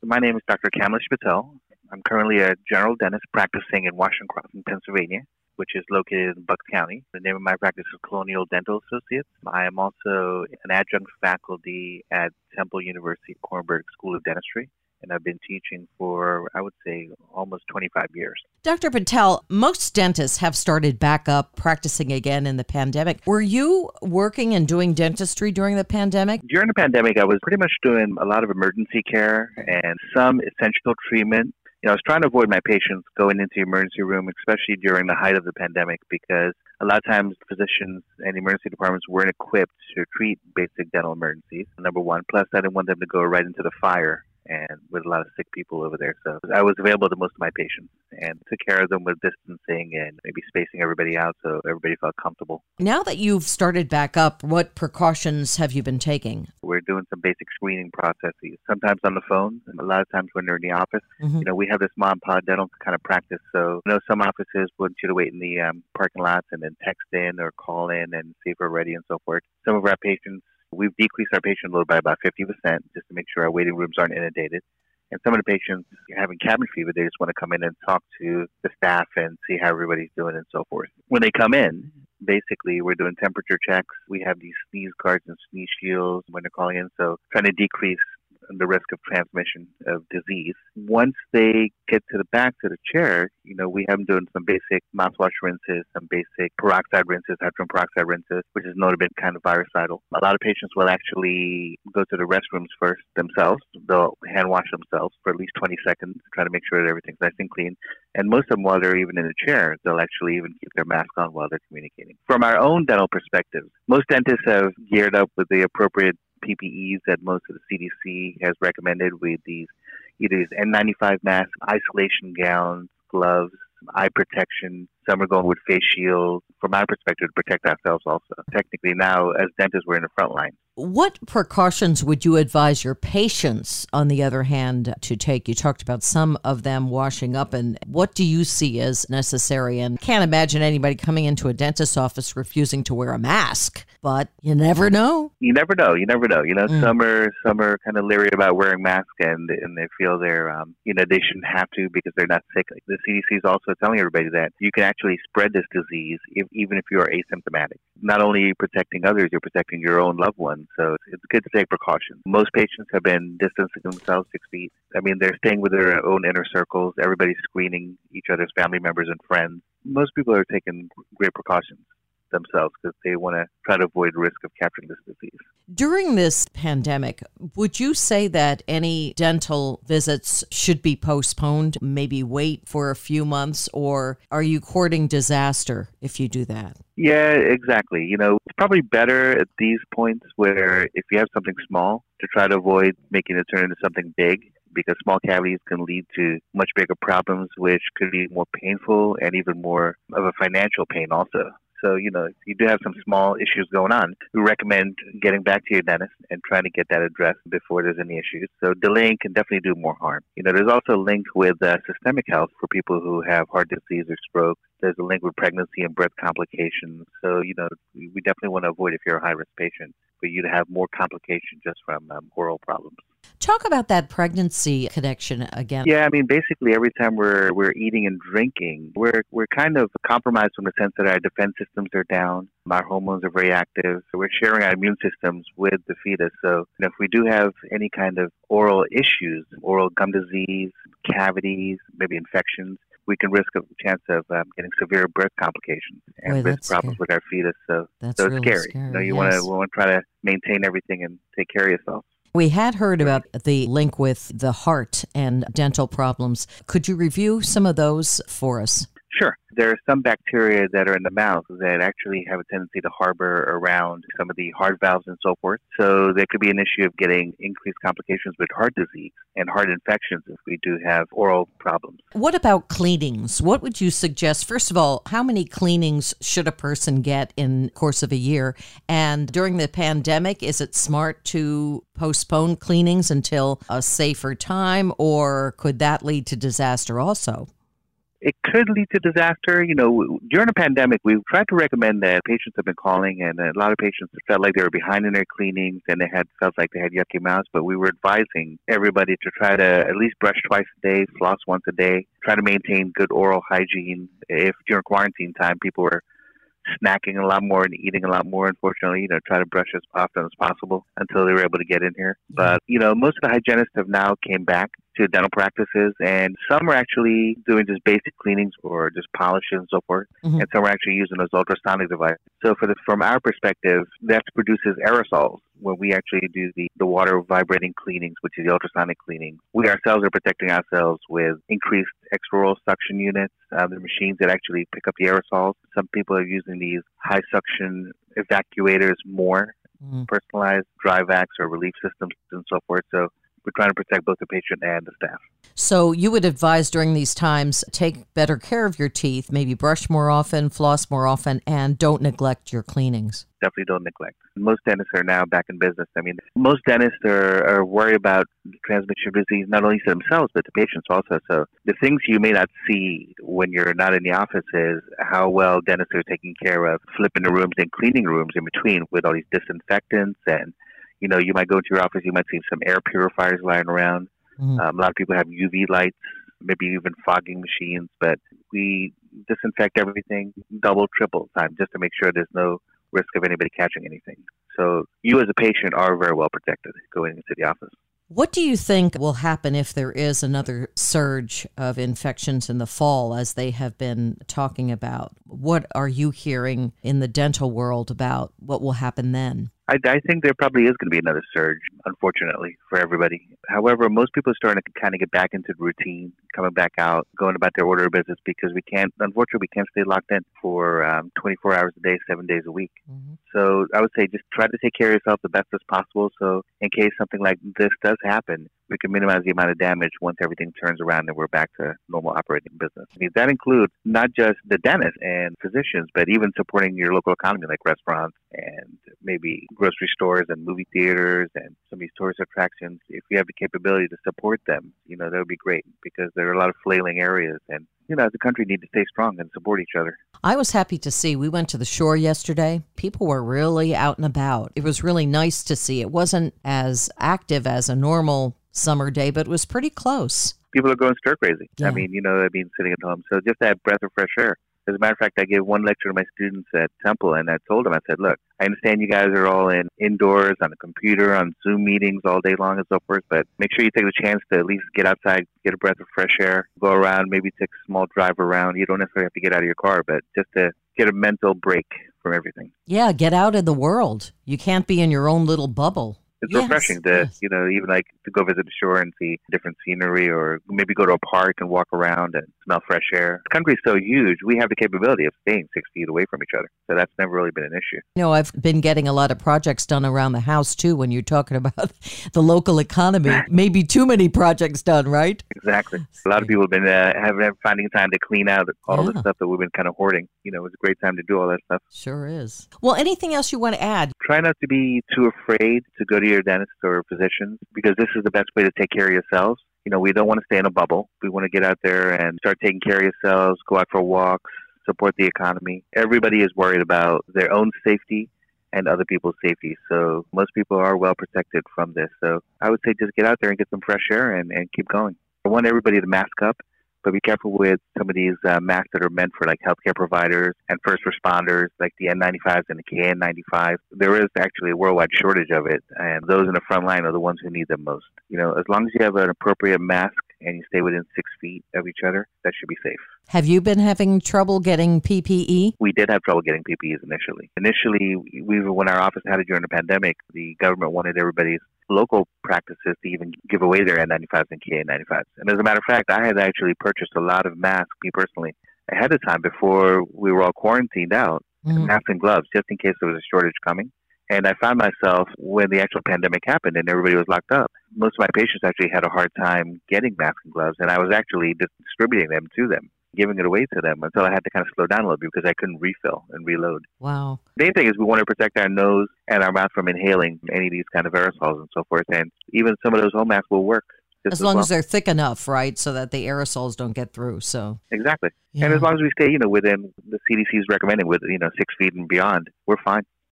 My name is Dr. Kamlesh Patel. I'm currently a general dentist practicing in Washington Crossing, Pennsylvania, which is located in Bucks County. The name of my practice is Colonial Dental Associates. I am also an adjunct faculty at Temple University Kornberg School of Dentistry, and I've been teaching for, I would say, almost 25 years. Dr. Patel, most dentists have started back up practicing again in the pandemic. Were you working and doing dentistry during the pandemic? During the pandemic, I was pretty much doing a lot of emergency care and some essential treatment. I was trying to avoid my patients going into the emergency room, especially during the height of the pandemic, because a lot of times physicians and emergency departments weren't equipped to treat basic dental emergencies, number one. Plus, I didn't want them to go right into the fire and with a lot of sick people over there. So I was available to most of my patients and took care of them with distancing and maybe spacing everybody out so everybody felt comfortable. Now that you've started back up, what precautions have you been taking? We're doing some basic screening processes, sometimes on the phone, and a lot of times when they're in the office. Mm-hmm. We have this mom and pop dental kind of practice. So, some offices want you to wait in the parking lots and then text in or call in and see if we're ready and so forth. Some of our patients, we've decreased our patient load by about 50% just to make sure our waiting rooms aren't inundated. And some of the patients having cabin fever, they just want to come in and talk to the staff and see how everybody's doing and so forth. When they come in, basically, we're doing temperature checks. We have these sneeze guards and sneeze shields when they're calling in, so trying to decrease the risk of transmission of disease. Once they get to the back to the chair, we have them doing some basic mouthwash rinses, some basic peroxide rinses, hydrogen peroxide rinses, which is known to be kind of virucidal. A lot of patients will actually go to the restrooms first themselves. They'll hand wash themselves for at least 20 seconds, try to make sure that everything's nice and clean. And most of them, while they're even in the chair, they'll actually even keep their mask on while they're communicating. From our own dental perspective, most dentists have geared up with the appropriate PPEs that most of the CDC has recommended with either these N95 masks, isolation gowns, gloves, eye protection. Some are going with face shields, from our perspective, to protect ourselves also. Technically now, as dentists, we're in the front line. What precautions would you advise your patients, on the other hand, to take? You talked about some of them washing up, and what do you see as necessary? And can't imagine anybody coming into a dentist's office refusing to wear a mask, but you never know. You never know. Some are kind of leery about wearing masks, and they feel they shouldn't have to because they're not sick. The CDC is also telling everybody that you can actually spread this disease even if you are asymptomatic. Not only are you protecting others, you're protecting your own loved ones. So it's good to take precautions. Most patients have been distancing themselves 6 feet. They're staying with their own inner circles. Everybody's screening each other's family members and friends. Most people are taking great precautions themselves because they want to try to avoid risk of capturing this disease. During this pandemic, would you say that any dental visits should be postponed, maybe wait for a few months, or are you courting disaster if you do that? Yeah, exactly. It's probably better at these points where if you have something small to try to avoid making it turn into something big, because small cavities can lead to much bigger problems, which could be more painful and even more of a financial pain also. So, if you do have some small issues going on, we recommend getting back to your dentist and trying to get that addressed before there's any issues. So delaying can definitely do more harm. There's also a link with systemic health for people who have heart disease or stroke. There's a link with pregnancy and breast complications. So, we definitely want to avoid, if you're a high-risk patient, for you to have more complications just from oral problems. Talk about that pregnancy connection again. Yeah, basically every time we're eating and drinking, we're kind of compromised from the sense that our defense systems are down, our hormones are very active. So we're sharing our immune systems with the fetus. So if we do have any kind of oral issues, oral gum disease, cavities, maybe infections, we can risk a chance of getting severe birth complications and risk problems with our fetus. So it's really scary. You want to try to maintain everything and take care of yourself. We had heard about the link with the heart and dental problems. Could you review some of those for us? Sure. There are some bacteria that are in the mouth that actually have a tendency to harbor around some of the heart valves and so forth. So there could be an issue of getting increased complications with heart disease and heart infections if we do have oral problems. What about cleanings? What would you suggest? First of all, how many cleanings should a person get in the course of a year? And during the pandemic, is it smart to postpone cleanings until a safer time, or could that lead to disaster also? It could lead to disaster. During the pandemic, we've tried to recommend that patients have been calling, and a lot of patients felt like they were behind in their cleanings and felt like they had yucky mouths. But we were advising everybody to try to at least brush twice a day, floss once a day, try to maintain good oral hygiene. If during quarantine time people were snacking a lot more and eating a lot more, unfortunately, try to brush as often as possible until they were able to get in here. But, most of the hygienists have now came back to dental practices, and some are actually doing just basic cleanings or just polishes and so forth, and some are actually using those ultrasonic devices. So from our perspective, that produces aerosols when we actually do the water vibrating cleanings, which is the ultrasonic cleaning. We ourselves are protecting ourselves with increased extraoral suction units, the machines that actually pick up the aerosols. Some people are using these high suction evacuators more, personalized dry vacs or relief systems and so forth. So we're trying to protect both the patient and the staff. So you would advise during these times, take better care of your teeth, maybe brush more often, floss more often, and don't neglect your cleanings. Definitely don't neglect. Most dentists are now back in business. I mean, most dentists are worried about the transmission of disease, not only to themselves, but to patients also. So the things you may not see when you're not in the office is how well dentists are taking care of flipping the rooms and cleaning rooms in between with all these disinfectants. And, you might go to your office, you might see some air purifiers lying around. A lot of people have UV lights, maybe even fogging machines, but we disinfect everything double, triple time just to make sure there's no risk of anybody catching anything. So you as a patient are very well protected going into the office. What do you think will happen if there is another surge of infections in the fall, as they have been talking about? What are you hearing in the dental world about what will happen then? I think there probably is going to be another surge, unfortunately, for everybody. However, most people are starting to kind of get back into the routine, coming back out, going about their order of business, because unfortunately, we can't stay locked in for 24 hours a day, 7 days a week. So I would say just try to take care of yourself the best as possible. So in case something like this does happen, we can minimize the amount of damage once everything turns around and we're back to normal operating business. I mean, that includes not just the dentists and physicians, but even supporting your local economy, like restaurants and maybe grocery stores and movie theaters and some of these tourist attractions. If you have the capability to support them, that would be great, because there are a lot of flailing areas, and as a country, need to stay strong and support each other. I was happy to see, we went to the shore yesterday. People were really out and about. It was really nice to see. It wasn't as active as a normal summer day, but it was pretty close. People are going stir crazy. Yeah. I mean, sitting at home. So just that breath of fresh air. As a matter of fact, I gave one lecture to my students at Temple, and I told them, I said, look, I understand you guys are all indoors on a computer, on Zoom meetings all day long and so forth, but make sure you take the chance to at least get outside, get a breath of fresh air, go around, maybe take a small drive around. You don't necessarily have to get out of your car, but just to get a mental break from everything. Yeah, get out in the world. You can't be in your own little bubble. It's refreshing to, even like to go visit the shore and see different scenery, or maybe go to a park and walk around and smell fresh air. The country is so huge, we have the capability of staying 6 feet away from each other. So that's never really been an issue. I've been getting a lot of projects done around the house, too, when you're talking about the local economy. Maybe too many projects done, right? Exactly. A lot of people have been finding time to clean out all the stuff that we've been kind of hoarding. It's a great time to do all that stuff. Sure is. Well, anything else you want to add? Try not to be too afraid to go to your dentist or physicians, because this is the best way to take care of yourselves. We don't want to stay in a bubble. We want to get out there and start taking care of yourselves, go out for walks, support the economy. Everybody is worried about their own safety and other people's safety. So most people are well protected from this. So I would say just get out there and get some fresh air and keep going. I want everybody to mask up, but be careful with some of these masks that are meant for like healthcare providers and first responders, like the N95s and the KN95. There is actually a worldwide shortage of it, and those in the front line are the ones who need them most. As long as you have an appropriate mask and you stay within 6 feet of each other, that should be safe. Have you been having trouble getting PPE? We did have trouble getting PPEs initially. When our office had it during the pandemic, the government wanted everybody's local practices to even give away their N95s and KN95s. And as a matter of fact, I had actually purchased a lot of masks, me personally, ahead of time before we were all quarantined out, masks and gloves, just in case there was a shortage coming. And I found myself, when the actual pandemic happened and everybody was locked up, most of my patients actually had a hard time getting masks and gloves, and I was actually distributing them to them, giving it away to them, until I had to kind of slow down a little bit because I couldn't refill and reload. Wow. The main thing is we want to protect our nose and our mouth from inhaling any of these kind of aerosols and so forth, and even some of those home masks will work. as long as they're thick enough, right, so that the aerosols don't get through. So exactly, yeah. and as long as we stay, within the CDC's recommending with 6 feet and beyond, we're fine.